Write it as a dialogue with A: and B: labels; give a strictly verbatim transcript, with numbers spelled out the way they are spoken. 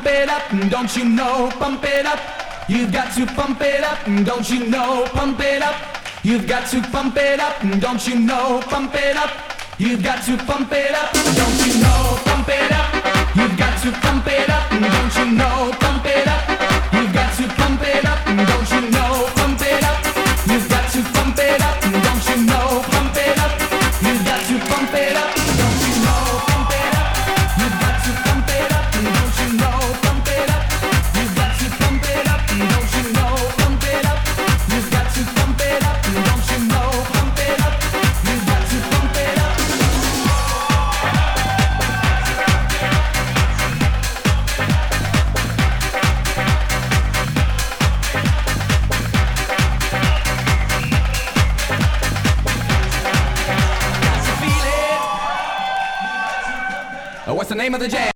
A: it up, don't you know? Pump it up. You've got to pump it up, don't you know? Pump it up. You've got to pump it up, don't you know? Pump it up. You've got to pump it up, don't you know? Pump it up. You've got to pump it up, don't you know? Pump it up. You've got to pump it up, don't you know? Pump it up. You've got to pump it up, don't you know? Pump it up. You've got to pump it up, don't you know? Pump it up. You've got to pump it up, don't you know? Pump it up. You've got to pump it up, don't you know? Pump it up. You've got to pump it up, don't you know? Pump it up. You've got to pump it up. What's the name of the jam?